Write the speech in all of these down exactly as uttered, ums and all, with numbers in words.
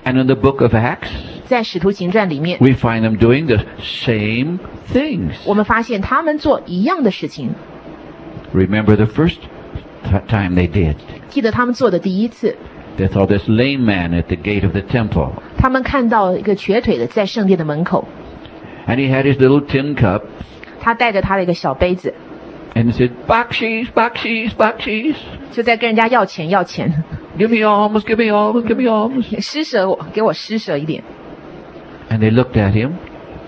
And in the book of Acts, 在使徒行传里面 we find them doing the same things. 我们发现他们做一样的事情。 Remember the first time they did. 记得他们做的第一次， They saw this lame man at the gate of the temple. 他们看到一个瘸腿的在圣殿的门口， And he had his little tin cup. 他带着他的一个小杯子， And he said, Baksheesh, baksheesh, baksheesh. 就在跟人家要钱要钱， Give me alms, give me alms, give me alms. 施舍我，给我施舍一点。 And they looked at him.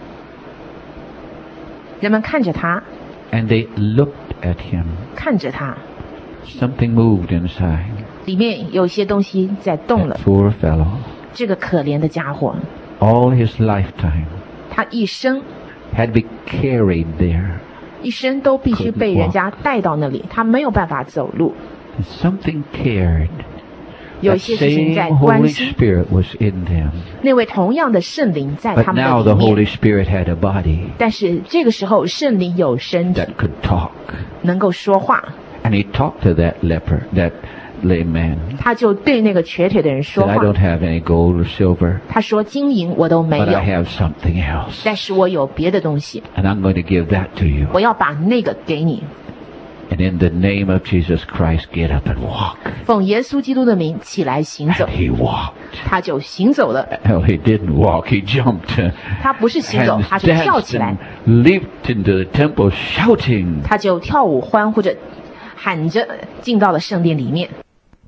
人们看着他， And they looked at him. 看着他， Something moved inside. 里面有一些东西在动 That 了。 poor fellow. 这个可怜的家伙， All his lifetime 他一生 had to be carried there. 一生都必须被人家带到那里，他没有办法走路。 And something cared. 有 That 一些事情 same 在关 Holy 心， Spirit was in them. 那位同样的圣灵在 But 他们 now 的 the 里 Holy 面。 Spirit had a body 但是这个时候，圣灵有身体， that could talk. 能够说话， And he talked to that leper, that lame man. 他就对那个瘸腿的人 Said, 说 I 话。 don't have any gold or silver, 他说：“金银我都没 but 有， I have something else. 但是我有别的东西， And I'm going to give that to you. 我要把那个给你。 And in the name of Jesus Christ, get up and walk. 奉耶稣基督的名起来行走 And。he walked. 他就行走了。 Well, he didn't walk, he jumped. 他不是行走， And 他是跳 danced 起来， and leaped into the temple shouting. 他就跳舞欢呼着，喊着进到了圣殿里面。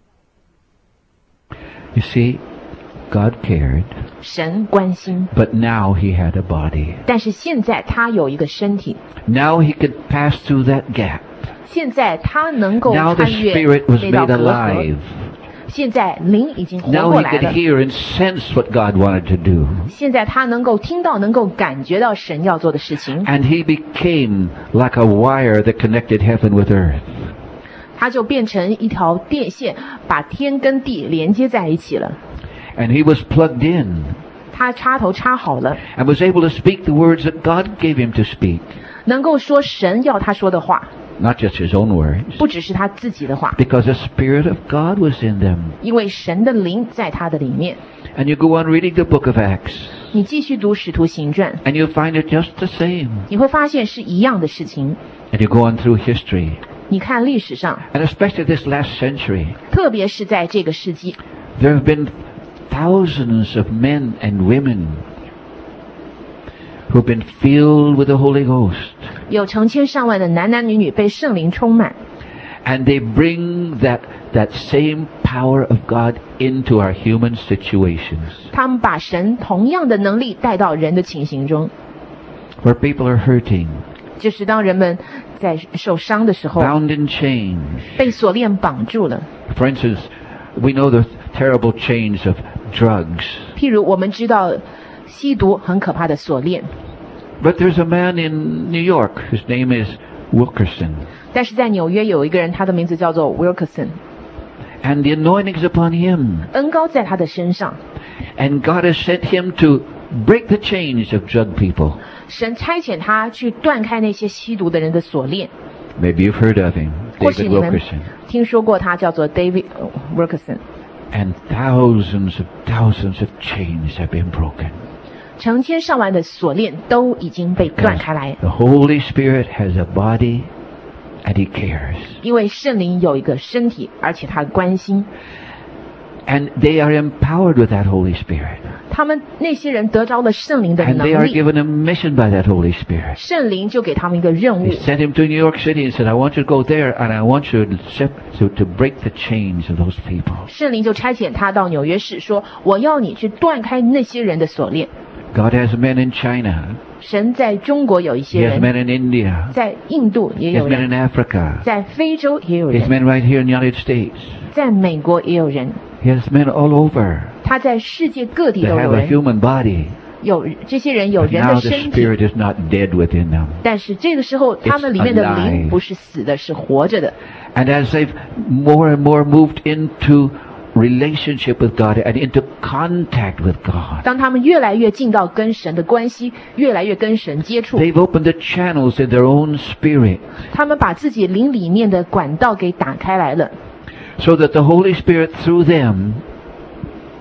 You see, God cared, 神关心， but now he had a body. 但是现在他有一个身体， Now he could pass through that gap. 现在他能够 Now the 穿越 Spirit was 那道 made 隔阂。 alive. 现在灵已经活 Now 过 he 来 could 了。 hear and sense what God wanted to do. 现在他能够听到，能够感觉到神要做的事情， And he became like a wire that connected heaven with earth. 他就变成一条电线，把天跟地连接在一起了。 And he was plugged in 他插头插好了， and was able to speak the words that God gave him to speak. 能够说神要他说的话， Not just his own words. 不只是他自己的话， Because the Spirit of God was in them. 因为神的灵在他的里面。 And you go on reading the book of Acts. 你继续读《使徒行传》， And you find it just the same. 你会发现是一样的事情。 And you go on through history. 你看历史上， And especially this last century. 特别是在这个世纪， There have been thousands of men and women who've been filled with the Holy Ghost. 有成千上万的男男女女被圣灵充满， And they bring that, that same power of God into our human situations. 他们把神同样的能力带到人的情形中。 Where people are hurting, 就是当人们在受伤的时候， bound in chains. 被锁链绑住了。 For instance, we know the terrible chains of drugs. 譬如我们知道吸毒很可怕的锁链， But there's a man in New York, his name is Wilkerson. 但是在纽约有一个人，他的名字叫做 Wilkerson， And the anointing is upon him. 恩膏在他的身上， And God has sent him to break the chains of drug people. 神差遣他去断开那些吸毒的人的锁链。 Maybe you've heard of him, 或许 David 你们 Wilkerson. 听说过他，叫做 David Wilkerson。 And thousands of thousands of chains have been broken. 成千上万的锁链都已经被断开来， The Holy Spirit has a body and he cares. 因为圣灵有一个身体，而且他关心。 And they are empowered with that Holy Spirit. 他们那些人得着了圣灵的 And they 能 are 力， given a mission by that Holy Spirit. 圣灵就给他们一个任务 He，sent him to New York City and said, I want you to go there and I want you to, set, to, to break the chains of those people. 圣灵就差遣他到纽约市，说：“我要你去断开那些人的锁链。 God has men in China. ” 神在中国有一 He 些 has 人， men in India. 在印度也 He has 有 men 人， in Africa. 在非洲也有 He has 人， men right here in the United States. 在美国也有人， He has men all over 他在世界各地 that 都 have 有 a 人。 human body. 有这些人有 But 人 now 的 the 身体， Spirit is not dead within them. 但是这个时候他们里面的灵不是死的，是活着的。 And as they've more and more moved into relationship with God and into contact with God, 当他们越来越进到跟神的关系，越来越跟神接触， they've opened the channels in their own spirit 他们把自己灵里面的管道给打开来了， so that the Holy Spirit through them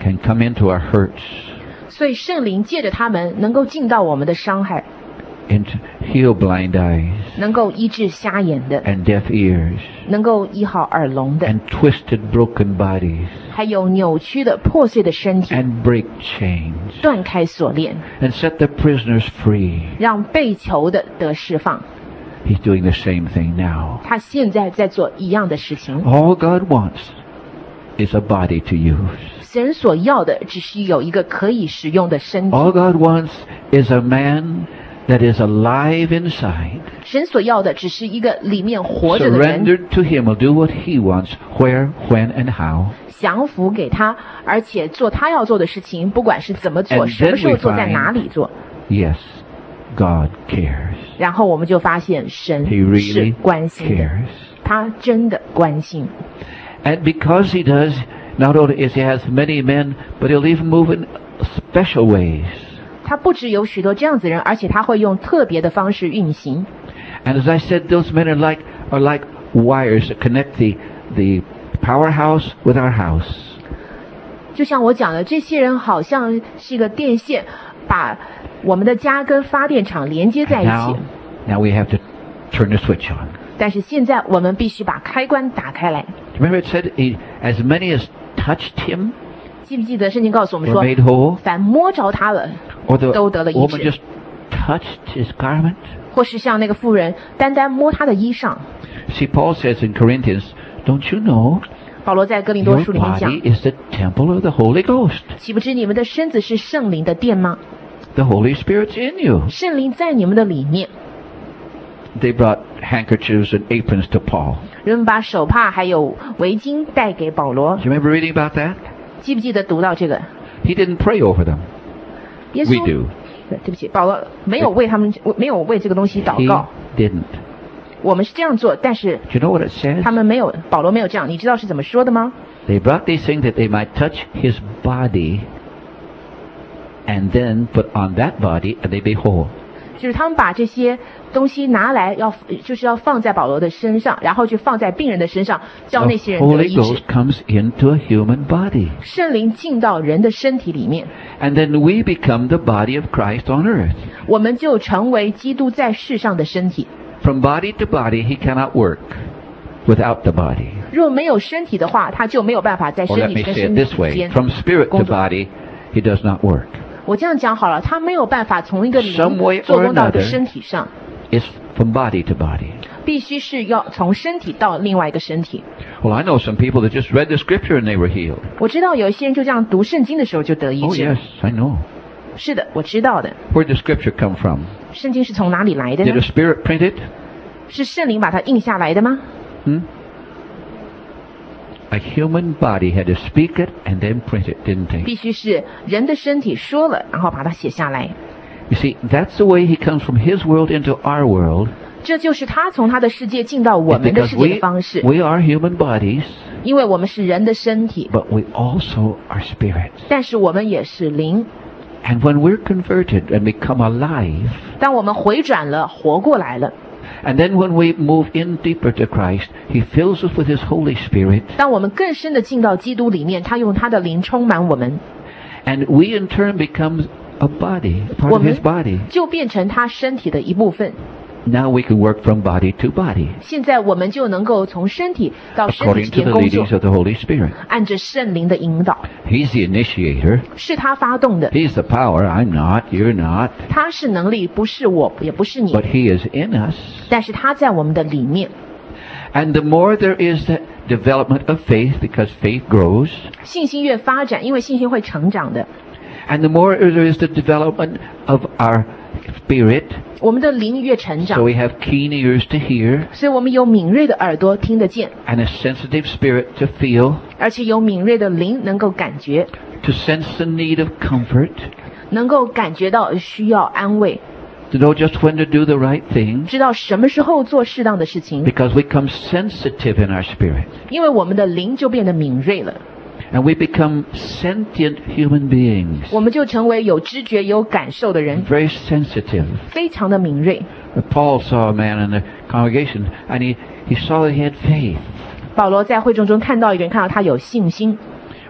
can come into our hurts, 所以圣灵借着他们能够进到我们的伤害， and heal blind eyes, 能够医治瞎眼的， and deaf ears, 能够医好耳聋的， and twisted broken bodies, 还有扭曲的破碎的身体， and break chains, 断开锁链， and set the prisoners free. 让被囚的得释放。 He's doing the same thing now. 他现在在做一样的事情。 All God wants is a body to use. 神所要的只是有一个可以使用的身体。 All God wants is a man that is alive inside, 神所要的只是一个里面活着的人， surrendered to Him, will do what He wants, where, when, and how. 降服给他，而且做他要做的事情，不管是怎么做， And 什么时候 then we 做，在哪里做。 Yes, God cares. 然后我们就发现神 He really 是关心的， cares. 他真的关心。 And because He does, not only is He has many men, but He'll even move in special ways. 他不只有许多这样子的人，而且他会用特别的方式运行。 And as I said, those men are like are like wires that connect the the powerhouse with our house. 就像我讲的，这些人好像是一个电线，把我们的家跟发电厂连接在一 Now, 起。 now we have to turn the switch on. 但是现在我们必须把开关打开来。 Remember it said, he, as many as touched Him 记不记得圣经告诉我们 were 说， made whole, 凡摸着他了， or the 都得了医 woman 治。 just touched His garment? 或是像那个妇人单单摸他的衣裳。 See, Paul says in Corinthians, don't you know 保罗在哥林多 your 书里面讲， body is the temple of the Holy Ghost? 岂不知你们的身子是圣灵的殿吗？ The Holy Spirit's in you. 圣灵在你们的里面。 They brought handkerchiefs and aprons to Paul. 人们把手帕还有围巾带给保罗。 Do you remember reading about that? 记不记得读到这个？ He didn't pray over them. 耶 We 稣 do. 对不起，保罗没有为他们，没有为这个东西祷 He 告。 didn't. 我们是这样做，但是 Do you know what it says? 他们没有，保罗没有这样。你知道是怎么说的吗？ They brought these things that they might touch His body, and then put on that body, and they be whole. 就是他们把这些东西拿来要，就是要放在保罗的身上，然后就放在病人的身上，叫 The 那些人得 Holy 医治 Ghost。comes into a human body, 圣灵进到人的身体里面， and then we become the body of Christ on earth. 我们就成为基督在世上的身体。 From body to body, He cannot work without the body. 若没有身体的话，他就没有办法在 Or 身 let 体 me 跟 say 身 it 体 this 之 way: 间 from spirit to 工作。 body, He does not work. 我这样讲好了，他没有办法从一个 Some 灵 way or 做工到一个 another 身体上， It's from body to body. 必须是要从身体到另外一个身体。 Well, I know some people that just read the scripture and they were healed. 我知道有一些人就这样读圣经的时候就得医 Oh 治。 yes, I know. 是的，我知道的。 Where'd the scripture come from? 圣经是从哪里来的 Did 呢 a？spirit print it? 是圣灵把它印下来的吗？ Hmm? A human body had to speak it and then print it, didn't they? 必须是人的身体说了，然后把它写下来。 You see, that's the way He comes from His world into our world. 这就是他从他的世界进到我 It's 们的 because 世界的 we, 方式。 we are human bodies, 因为我们是人的身体， but we also are spirits. 但是我们也是灵。 And when we're converted and become alive, 当我们回转了，活过来了， and then when we move in deeper to Christ, He fills us with His Holy Spirit, 当我们更深的进到基督里面，他用他的灵充满我们， and we in turn become a body, a part 我 of 们 His body. 就变成他身体的一部分。 Now we can work from body to body, 现在我们就能够从身体到身体 according 之 to 间 the 工作 leadings，of the Holy Spirit. 按着圣灵的引导， He's the initiator. 是他发动的， He's the power. I'm not. You're not. 他是能力，不是我，也不是你 But，He is in us. 但是他在我们的里面。 And the more there is the development of faith, because faith grows, 信心越发展，因为信心会成长的， and the more there is the development of our spirit, 我们的灵越成 so 长， we have keen ears to hear, 所以我们有敏锐的耳朵听得见， and a sensitive spirit to feel, 而且有敏锐的灵能够感觉， to sense the need of comfort, 能够感觉到需要安慰， to know just when to do the right thing, 知道什么时候做适当的事情， because we become sensitive in our spirit, 因为我们的灵就变得敏锐了， and we become sentient human beings, 我们就成为有知觉、有感受的人， very sensitive. 非常的敏锐。 Paul saw a man in the congregation, and he, he saw that he had faith. 保罗在会众中看到一个人，看到他有信心，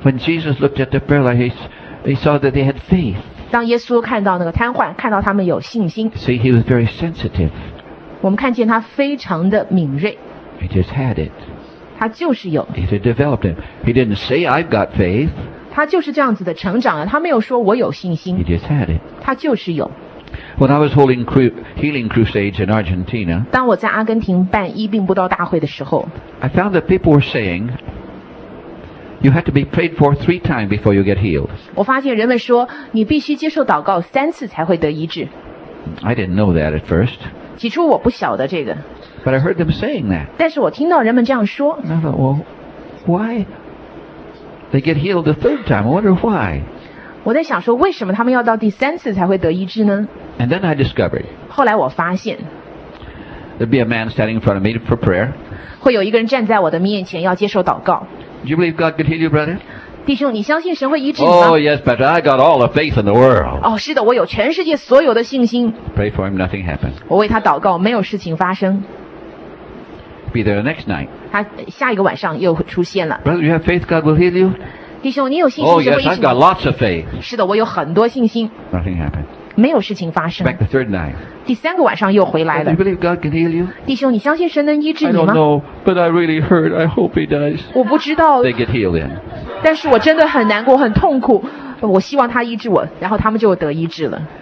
When Jesus looked at the paralyzed, he, he saw that they had faith. 当耶稣看到那个瘫痪，看到他们有信心， See, he was very sensitive. 我们看见他非常的敏锐， He just had it. 他就是有， It had developed him. He didn't say, I've got faith. 他就是这样子的成长了。他没有说我有信 He 心， just had it. 他就是有。 When I was holding cru- healing crusades in Argentina, 当我在阿根廷办医病布道大会的时候， I found that people were saying, you have to be prayed for three times before you get healed. 我发现人们说你必须接受祷告三次才会得医治。 I didn't know that at first, 起初我不晓得这个， but I heard them saying that. 但是我听到人们这样说， And I thought, well, why? They get healed the third time. I wonder why. 我在想说为什么他们要到第三次才会得医治呢？ And then I discovered 后来我发现 there'd be a man standing in front of me for prayer. 会有一个人站在我的面前要接受祷告。 Do you believe God could heal you, brother? 弟兄，你相信神会医治你吗？ Oh, yes, but I got all the faith in the world. 哦，是的，我有全世界所有的信心。 Pray for him, nothing happened. 我为他祷告，没有事情发生。 Be there the next night. 他下一个晚上又出现了。 Brother, you have faith God will heal you? 弟兄，你有信 Oh, 心神 yes, 会医 I've 治 got 你？ lots of faith. 是的，我有很多信心， Nothing happened. 没有事情发生。 Back the third night. 第三个晚上又回来 Do 了 you。believe God can heal you? 弟兄，你相信神能医治 I 你 don't 吗？ know, but I really hurt. I hope he does. 我不知道， They get healed then. 但是我真的很难过，很痛苦。我希望他医治我，然后他们就得医治了。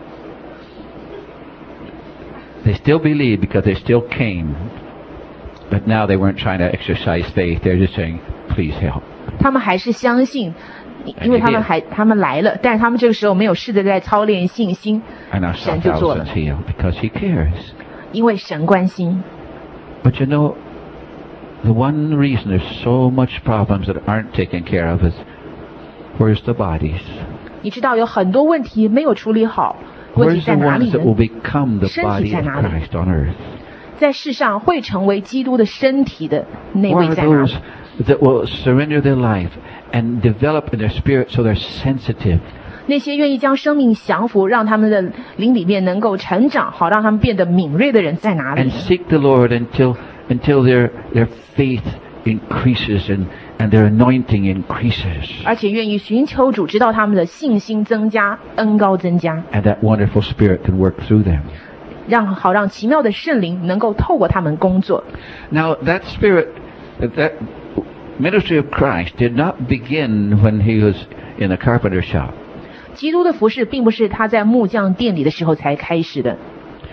They still believe because they still came. But now they weren't trying to exercise faith. They're just saying, please help. 他们还是相信，因为他们还他们来了，但是他们这个时候没有试着在操练信心， And our 神就做了 thousands，healed because he cares. 因为神关心。 But you know, the one reason there's so much problems that aren't taken care of is where's the bodies? 你知道有很多问题没有处理好，问题 Where's 在 the 哪里 ones that will 呢？ become the 身体 body 在 of 哪里？ Christ on earth? 在世上会成为基督的身体的那 What 位 are 在哪 those 里？ that will surrender their life and develop in their spirit so they're sensitive? 那些愿意将生命降服，让他们的灵里面能够成长，好让他们变得敏锐的人在哪里 And？ seek the Lord until until their their faith increases and, and their anointing increases. 而且愿意寻求主，直到他们的信心增加，恩高增加， And that wonderful spirit can work through them. 让好让奇妙的圣灵能够透过他们工作。 Now that spirit, that ministry of Christ did not begin when he was in the carpenter shop. 基督的服事并不是他在木匠店里的时候才开始的。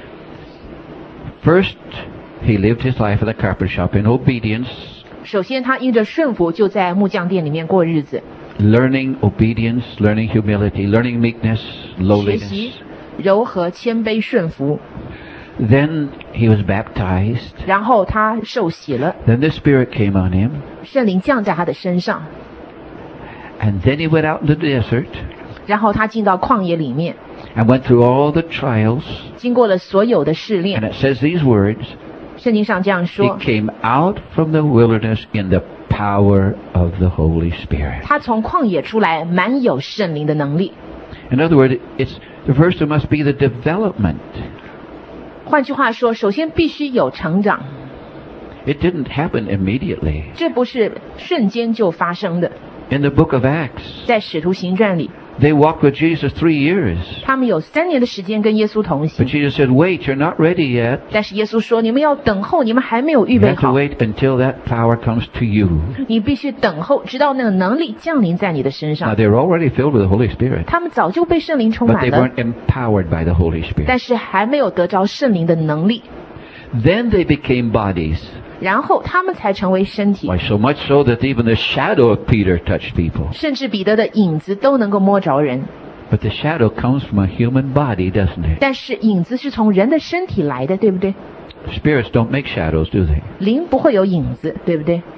First, he lived his life in the carpenter shop in obedience, 首先，他因着顺服，就在木匠店里面过日子， learning obedience, learning humility, learning meekness, 学习 lowliness. 柔和、谦卑、顺服。 Then he was baptized. 然后他受洗了， Then the Spirit came on him. 圣灵降在他的身上。 And then he went out in the desert 然后他进到旷野里面， and went through all the trials. 经过了所有的试 And 炼。 it says these words, 圣经上这样 he 说： came out from the wilderness in the power of the Holy Spirit. 他从旷野出来，满有圣灵的能力。 In other words, it's the first there must be the development. 换句话说，首先必须有成长， It didn't happen immediately. 这不是瞬间就发生的。 In the book of Acts, 在使徒行传里， they walked with Jesus three years. 他们有三年的时间跟耶稣同 But 行， Jesus said, wait, you're not ready yet. 但是耶稣说：“你们要等候，你们还没有预 You 备 have to 好， wait until that power comes to you. 你必须等候，直到那个能力降临在你的身 Now, 上。 they were already filled with the Holy Spirit, 他们早就被圣灵充 but 满 they 了， weren't empowered by the Holy Spirit. 但是还没有得着圣灵的能力， Then they became bodies. 然后他们才成为身体。 Why, so much so that even the shadow of Peter touched people. 甚至彼得的影子都能够摸着人， But the shadow comes from a human body, doesn't it? 但是影子是从人的身体来的，对不对？ Spirits don't make shadows, do they? 灵不会有影子，对不对？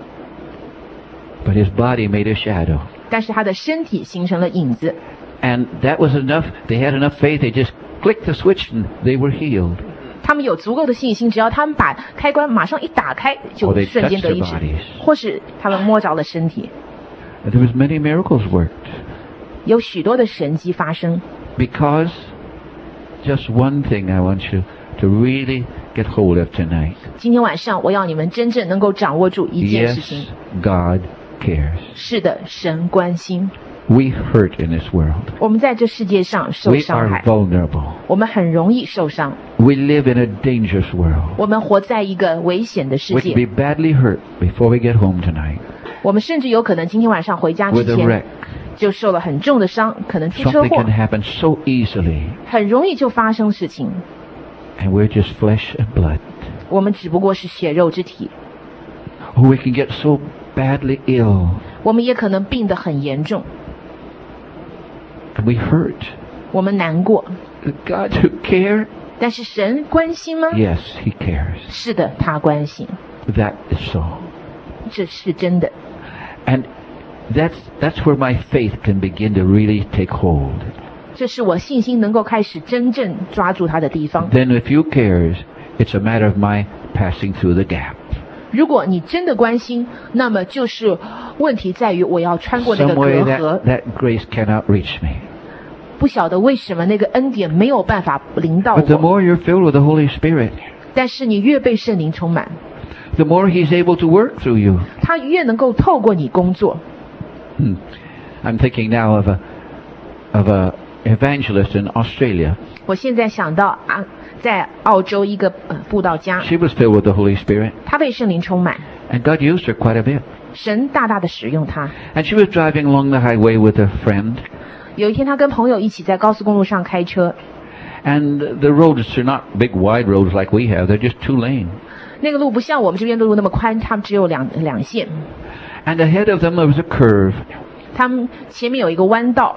But his body made a shadow. 但是他的身体形成了影子， And that was enough. They had enough faith. They just clicked the switch and they were healed. 他们有足够的信心，只要他们把开关马上一打开， Oh, 就 they 瞬间得医 touched 治 their bodies.， 或是他们摸着了身体， And there was many miracles worked. 有许多的神迹发生。 Because just one thing I want you to really get hold of tonight. 今天晚上，我要你们真正能够掌握住一件事情： Yes, God cares. 是的，神关心。 We hurt in this world. 我们在这世界上受 We 伤 are 害， vulnerable. 我们很容易受伤。 We live in a dangerous world. 我们活在一个危险的世 We could 界， be badly hurt before we get home tonight 我们甚至有可能今天晚上回家之 with a 前 wreck. 就受了很重的伤，可能出车 Something 祸 can，happen so easily, 很容易就发生事情。 and we're just flesh and blood. 我们只不过是血肉之体， Or we can get so badly ill, 我们也可能病得很严重， and we hurt. 我们难过。 The God who cares, 但是神关心吗？ yes, He cares. 是的，他关心， That is so. 这是真的。 And that's that's where my faith can begin to really take hold. 这是我信心能够开始真正抓住它的地方。 Then if you cares, it's a matter of my passing through the gap. 如果你真的关心，那么就是问题在于我要穿过那个 Some 隔 way 阂 that,。that grace cannot reach me. 不晓得为什么那个恩典没有办法临到 But the 我， more you're filled with the Holy Spirit, 但是你越被圣灵充满， the more He's able to work through you. 他越能够透过你工作。 Hmm. I'm thinking now of a of a evangelist in Australia. 我现在想到啊，在澳洲一个呃布道家， She was filled with the Holy Spirit, 他被圣灵充满， and God used her quite a bit. 神大大的使用他。 And she was driving along the highway with a friend, 有一天，他跟朋友一起在高速公路上开车， and the roads are not big wide roads like we have. They're just two lane. 那个路不像我们这边的路那么宽，他们只有两两线。 And ahead of them there was a curve, 他们前面有一个弯道，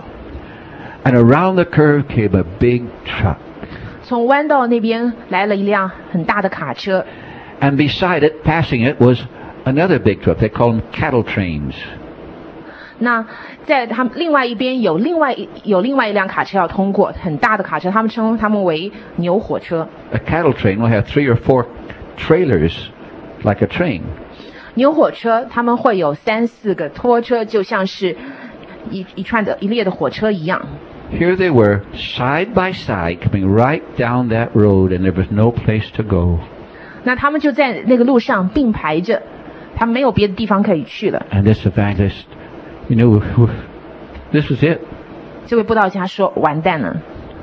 and around the curve came a big truck. 从弯道那边来了一辆很大的卡车， And beside it, passing it, was another big truck. They call them cattle trains. 那在他们另外一边有另外一有另外一辆卡车要通过，很大的卡车，他们称他们为牛火车。 A cattle train will have three or four trailers, like a train. 牛火车他们会有三四个拖车，就像是一一串的一列的火车一样。 Here they were, side by side, coming right down that road, and there was no place to go. 那他们就在那个路上并排着，他们没有别的地方可以去了。 And this evangelist, you know, this was it. 这位布道家说：“完蛋了。”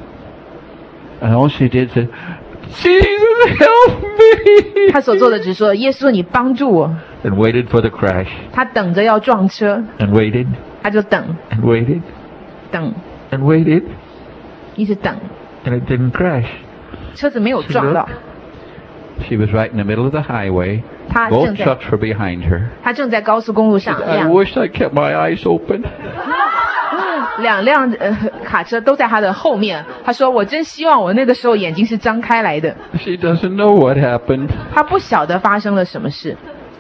And all she did said, Jesus, help me! 他所做的只说：“耶稣，你帮助我。 And waited for the crash. ” 他等着要撞车， And waited. 他就等 And waited. 等， And waited. 一直等， And it didn't crash. 车子没有撞到。 She was right in the middle of the highway. 他 Both 正在 trucks were behind her. 他正在高速公路上， I 两 wish I kept my eyes open. 两辆呃卡车都在他的后面。他说：“我真希望我那个时候眼睛是张开来的。 She doesn't know what happened. ” 他不晓得发生了什么事。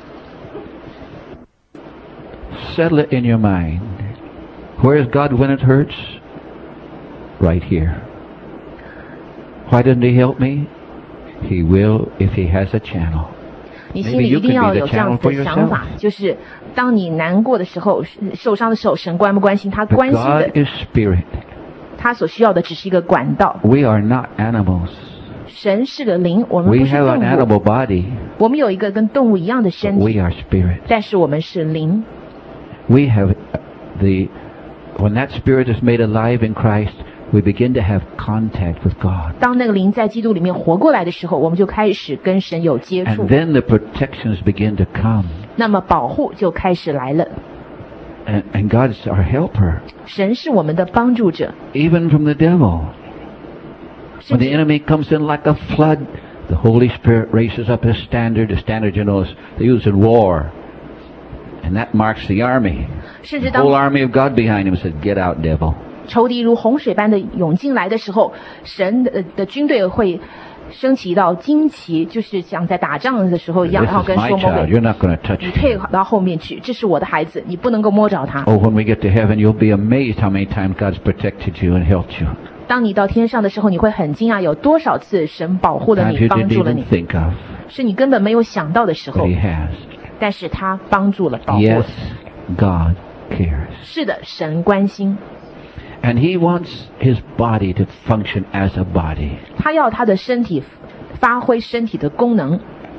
Settle it in your mind. Where is God when it hurts? Right here. Why doesn't He help me? He will if He has a channel. 你心里一定要有这样子的想法，就是当你难过的时候、受伤的时候，神关不关心？他 But 关心 God 的， is spirit. 他所需要的只是一个管道。 We are not animals. 神是个灵，我们 We 不是 have 动 an 物， animal body, 我们有一个跟动物一样的 but 身 we 体， are spirit. 但是我们是灵。 We have the when that spirit is made alive in Christ, we begin to have contact with God. 当那个灵在基督里面活过来的时候，我们就开始跟神有接触 And，then the protections begin to come. 那么保护就开始来了。 And, and God is our helper, 神是我们的帮助者， even from the devil. 甚 When the 至 enemy comes in like a flood, the Holy Spirit raises up His standard. The standard, you know, is they use in war. And that marks the army. 甚至 The 当 whole army of God behind him said, get out, devil. 仇敌如洪水般的涌进来的时候，神的的军队会升起一道旌旗，就是像在打仗的时候一样， This 然后 is 跟 my 说魔 child. 鬼 You're not going to touch 你退 him. 到后面去，这是我的孩子，你不能够摸着他。 Oh, when we get to heaven, you'll be amazed how many times God's protected you and helped you. 当你到天上的时候，你会很惊讶，有多少次神保护了 Times 你， you 帮 didn't 助了 even 你， think of, 是你根本没有想到的时 but 候， He has. 但是他帮助了，保护 Yes, 了。 God cares. 是的，神关心， And He wants His body to function as a body. 他要他的身体发挥身体的功能。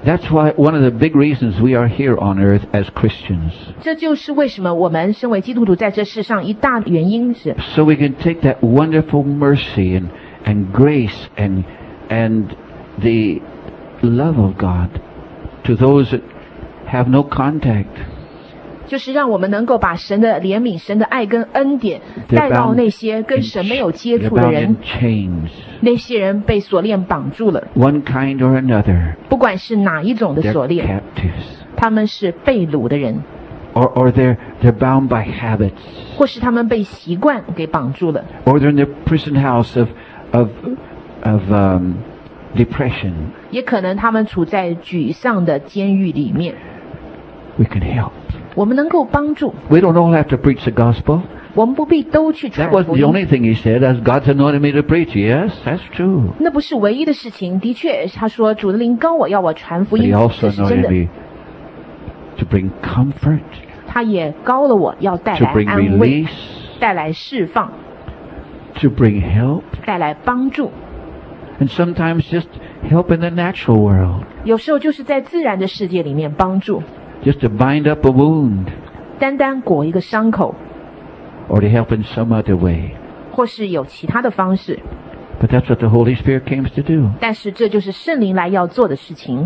That's why one of the big reasons we are here on earth as Christians. 这就是为什么我们身为基督徒在这世上一大原因是 So we can take that wonderful mercy and, and grace and, and the love of God to those that have no contact. 就是让我们能够把神的怜悯、神的爱跟恩典带到那些跟神没有接触的人，那些人被锁链绑住了， One kind or another. 不管是哪一种的 They're 锁链， captives. 他们是被掳的人， Or, or they're, they're bound by habits. 或是他们被习惯给绑住了， Or they're in the prison house of, of, of um, depression. 也可能他们处在沮丧的监狱里面。 We can help. 我们能够帮助， We don't all have to preach the gospel. 我们不必都去 That 传 wasn't 福 the 音。 only thing he said, as God's anointed me to preach. Yes, that's true. 那不是唯一的事情，的确，他说主的灵高我要我传福 But 音 he，also 这是真 anointed 的。 me to bring comfort, 他也高了我要带 to 来 bring 安慰， release, 带来释放， to bring help, 带来帮助。 and sometimes just help in the natural world, 有时候就是在自然的世界里面帮助， just to bind up a wound, 单单裹一个伤口， or to help in some other way. 或是有其他的方式。 But that's what the Holy Spirit came to do. 但是这就是圣灵来要做的事情。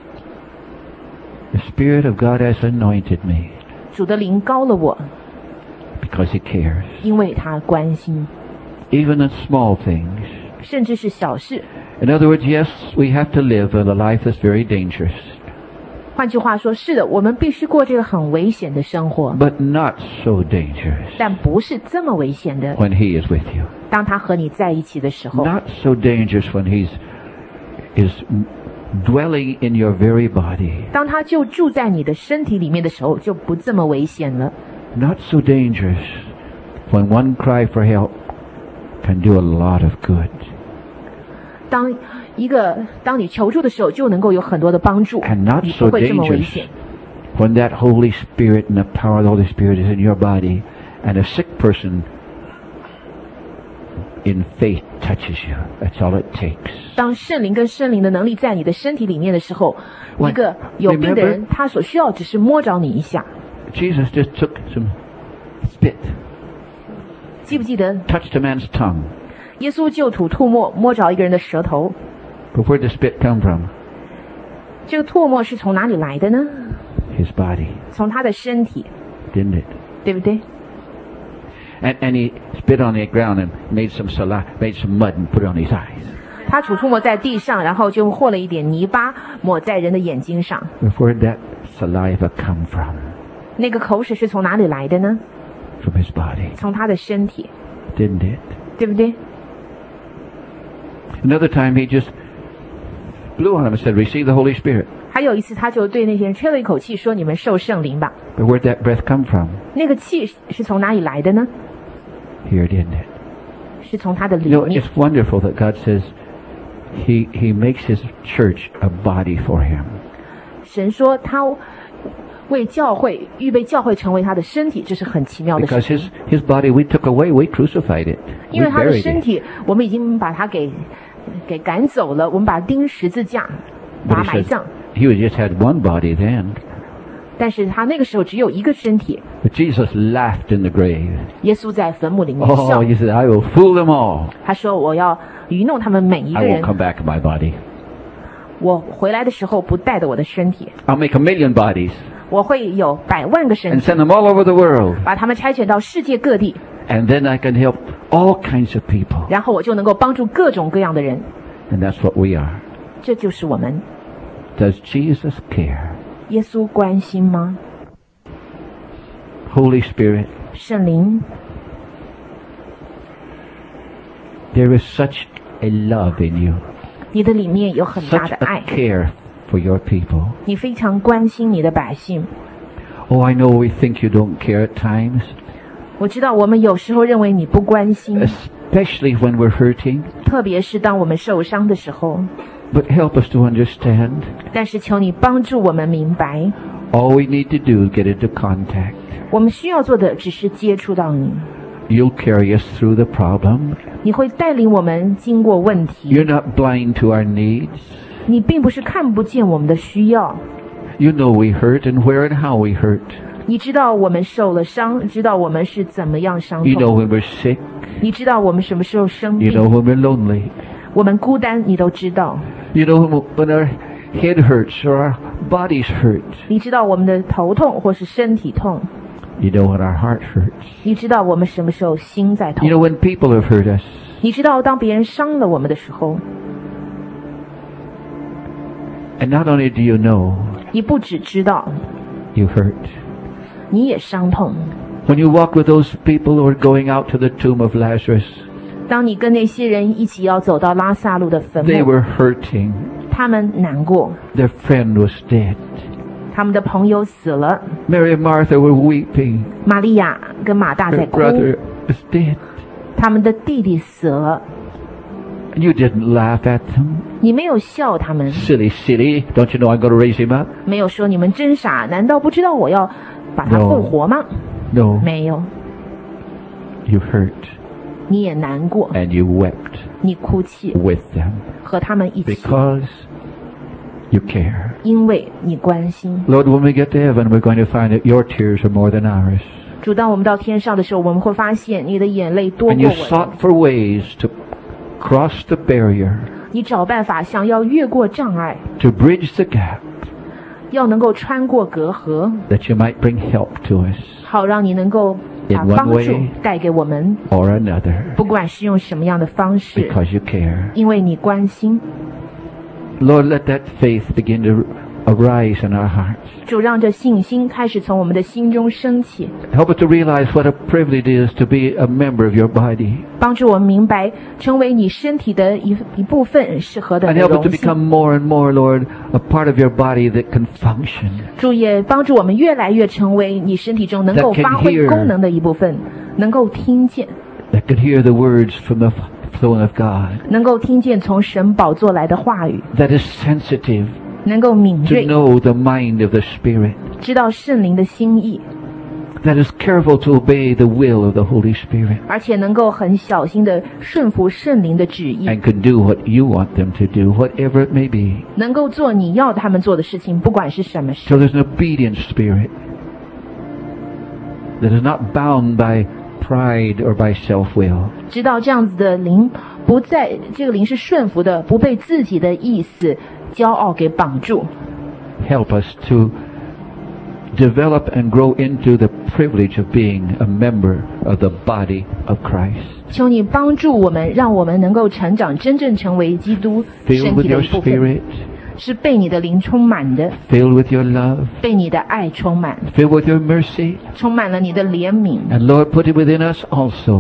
The Spirit of God has anointed me 主的灵高了我， because he cares. 因为他关心， Even in small things. 甚至是小事。 In other words, yes, we have to live a life that's very dangerous, 换句话说，是的，我们必须过这个很危险的生活， but not so dangerous 但不是这么危险的。 when he is with you. 当他和你在一起的时候， Not so dangerous when he's is dwelling in your very body. 当他就住在你的身体里面的时候，就不这么危险了。 Not so dangerous when one cry for help can do a lot of good. 当一个当你求助的时候，就能够有很多的帮助， And not 你 so 不会这么危 dangerous 险。 when that Holy Spirit and the power of the Holy Spirit is in your body and a sick person in faith touches you. That's all it takes. 当圣灵跟圣灵的能力在你的身体里面的时候， What? 一个有病的人， Remember? 他所需要只是摸着你一下。 Jesus just took some spit, 记不记得 touched a man's tongue. 耶稣就吐唾沫摸着一个人的舌头？ But where did the spit come from? 这个唾沫是从哪里来的呢？ His body, 从他的身体， didn't it? 对不对？ And, and he spit on the ground and made some saliva, made some mud and put it on his eyes. 他吐唾沫在地上，然后就和了一点泥巴抹在人的眼睛上。 But where did that saliva come from? 那个口水是从哪里来的呢？ From his body, 从他的身体， didn't it? 对不对？ Another time he just blew on him and said, receive the Holy Spirit. 还有一次，他就对那些人吹了一口气，说：“你们受圣灵吧。 But where'd that breath come from? ” 那个气是从哪里来的呢？ Here, didn't it? 是从他的里 You know, 面。 it's wonderful that God says he, he makes his church a body for him. 神说他为教会预备教会成为他的身体，这是很奇妙的事 Because 情。 his, his body we took away, we crucified it. 因 We 为他的 buried 身 it. 体，我们已经把他给给赶走了，我们把他钉十字架，把 But 他 he 埋 says 葬。 he was just had one body then. 但是他那个时候只有一个身体。 But Jesus laughed in the grave. 耶稣在坟墓里面 Oh, 笑， he said, I will fool them all. 他说：“我要愚弄他们每一 I 个 won't 人。 come back in my body. 我回来的时候不带着我的身体， I'll make a million bodies 我会有百万个身 and 体， send them all over the world. 把他们差遣到世界各地， And then I can help all kinds of people. 然后我就能够帮助各种各样的人。 And that's what we are. 这就是我们。 Does Jesus care? 耶稣关心吗？ Holy Spirit, 圣灵， there is such a love in you, 你的里面有很大 such 的 a 爱， care for your people. 你非常关心你的百姓。 Oh, I know we think you don't care at times, 我知道我们有时候认为你不关心， especially when we're hurting. 特别是当我们受伤的时候。 But help us to understand. 但是求你帮助我们明白， All we need to do is get into contact. 我们需要做的只是接触到你， You'll carry us through the problem. 你会带领我们经过问题， You're not blind to our needs. 你并不是看不见我们的需要。 You know we hurt and where and how we hurt. 你知道我们受了伤，知道我们是怎么样伤痛。 You know when we're sick. 你知道我们什么时候生病。 You know when we're lonely. 我们孤单，你都知道。 You know when our head hurts or our bodies hurt. 你知道我们的头痛或是身体痛。 You know when our heart hurts. 你知道我们什么时候心在痛。 You know when people have hurt us. 你知道当别人伤了我们的时候。 And not only do you know, 你不只知道 you hurt. 你也伤痛。 When you walk with those people who are going out to the tomb of Lazarus, 当你跟那些人一起要走到拉撒路的坟墓， they were hurting. 他们难过。 Their friend was dead. 他们的朋友死了。 Mary and Martha were weeping. 玛利亚跟马大在 Her 哭。 brother was dead. 他们的弟弟死了。 And you didn't laugh at them. 你没有笑他们。 Silly, silly. Don't you know I'm going to raise him up? 没有说你们真傻，难道不知道我要把他复活吗？ No. 没有。 You hurt. 你也难过。 And you wept 你哭泣 with them. 和他们一起。 Because you care. 因为你关心。 Lord, when we get to heaven, we're going to find that your tears are more than ours. 主，当我们到天上的时候，我们会发现你的眼泪多 And 过 you 我的。 sought for ways to cross the barrier, 你找办法想要越过障碍， to bridge the gap, 要能够穿过隔阂， that you might bring help to us 好让你能够把 In one 帮助 way 带给我们， or another, 不管是用什么样的方式， because you care. 因为你关心。 Lord, let that faith begin to arise in our hearts. 主，让这信心开始从我们的心中升起， Help us to realize what a privilege it is to be a member of your body. 帮助我们明白成为你身体的一一部分是何等 And 的 help us 荣 to 幸。 become more and more, Lord, a part of your body that can function. 主也帮助我们越来越成为你身体中能够 That can 发挥 hear 功能的一部分，能够听见， that can hear the words from the throne of God, 能够听见从神宝座来的话语， that is sensitive 能够敏 to 锐， know the mind of the Spirit, 知道圣灵的心意， that is careful to obey the will of the Holy Spirit, 而且能够很小心的顺服圣灵的旨意， and can do what you want them to do, whatever it may be. 能够做你要他们做的事情，不管是什么事。 So there's an obedient spirit that is not bound by pride or by self-will. 知道这样子的灵不在，这个灵是顺服的，不被自己的意思、骄傲给绑住。 Help us to develop and grow into the privilege of being a member of the body of Christ. 求你帮助我们，让我们能够成长，真正成为基督 Filled 身 with 体的 your 一部分， spirit, 是被你的灵充满的， filled with your love, 被你的爱充满， filled with your mercy. 充满了你的怜悯。 And Lord, put it within us also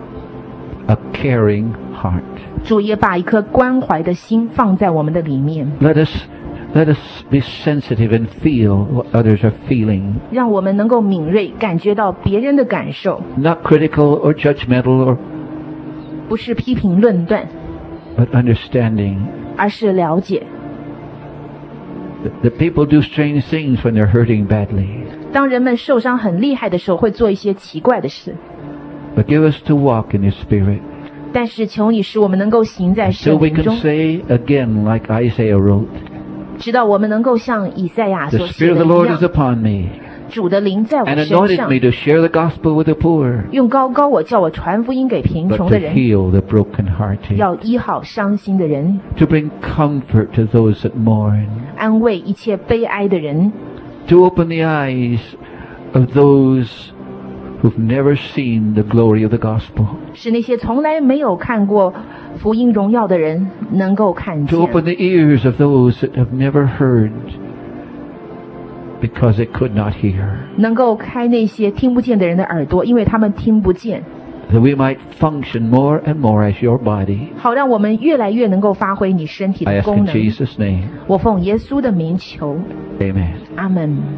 a caring heart. 主也把一颗关怀的心放在我们的里面， Let us let us be sensitive and feel what others are feeling. 让我们能够敏锐感觉到别人的感受， Not critical or judgmental or 不是批评论断， but understanding. 而是了解。 The people do strange things when they're hurting badly. 当人们受伤很厉害的时候，会做一些奇怪的事， But give us to walk in His Spirit. 但是求你使我们能够行在 So 圣 we 灵 can 中， say again like Isaiah wrote, 直到我们能够像以赛亚 The 所写 Spirit 的 of the 一 Lord 样 is，upon me 主的灵在我 and 身 anointed 上 me，to share the gospel with the poor, 用高高我叫我传福音给贫 but 穷 to 的人， heal the brokenhearted, 要医好伤心的人， to bring comfort to those that mourn, 安慰一切悲哀的人， to open the eyes of those who've never seen the glory of the gospel, 使那些从来没有看过福音荣耀的人能够看 to 见， open the ears of those that have never heard because they could not hear, 能够开那些听不见的人的耳朵，因为他们听不见， that we might function more and more as your body. 好让我们越来越能够发挥你身体 I 的 ask 功 in 能。 Jesus' name. 我奉耶稣的名求， Amen. 阿门。